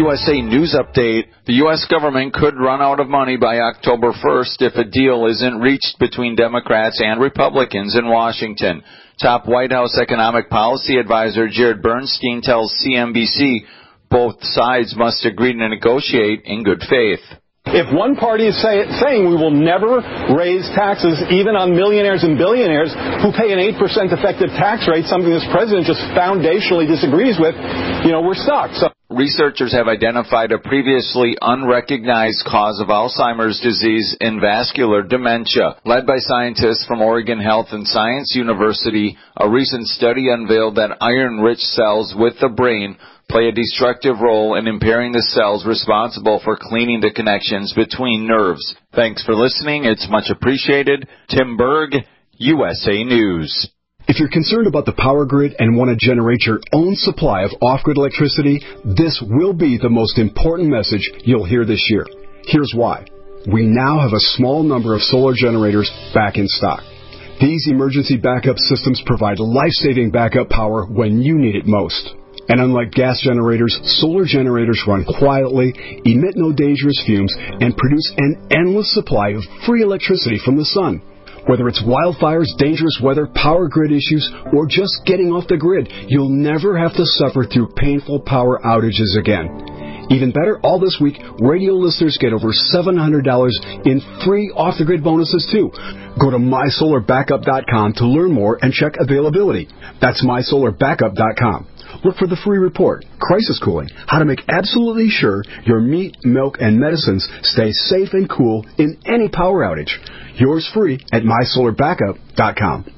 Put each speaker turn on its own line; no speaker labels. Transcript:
USA News Update. The U.S. government could run out of money by October 1st if a deal isn't reached between Democrats and Republicans in Washington. Top White House economic policy advisor Jared Bernstein tells CNBC both sides must agree to negotiate in good faith.
If one party is saying we will never raise taxes even on millionaires and billionaires who pay an 8% effective tax rate, something this president just foundationally disagrees with, we're stuck. So
researchers have identified a previously unrecognized cause of Alzheimer's disease in vascular dementia. Led by scientists from Oregon Health and Science University, a recent study unveiled that iron-rich cells with the brain play a destructive role in impairing the cells responsible for cleaning the connections between nerves. Thanks for listening. It's much appreciated. Tim Berg, USA News.
If you're concerned about the power grid and want to generate your own supply of off-grid electricity, this will be the most important message you'll hear this year. Here's why. We now have a small number of solar generators back in stock. These emergency backup systems provide life-saving backup power when you need it most. And unlike gas generators, solar generators run quietly, emit no dangerous fumes, and produce an endless supply of free electricity from the sun. Whether it's wildfires, dangerous weather, power grid issues, or just getting off the grid, you'll never have to suffer through painful power outages again. Even better, all this week, radio listeners get over $700 in free off-the-grid bonuses, too. Go to mysolarbackup.com to learn more and check availability. That's mysolarbackup.com. Look for the free report, Crisis Cooling, how to make absolutely sure your meat, milk, and medicines stay safe and cool in any power outage. Yours free at mysolarbackup.com.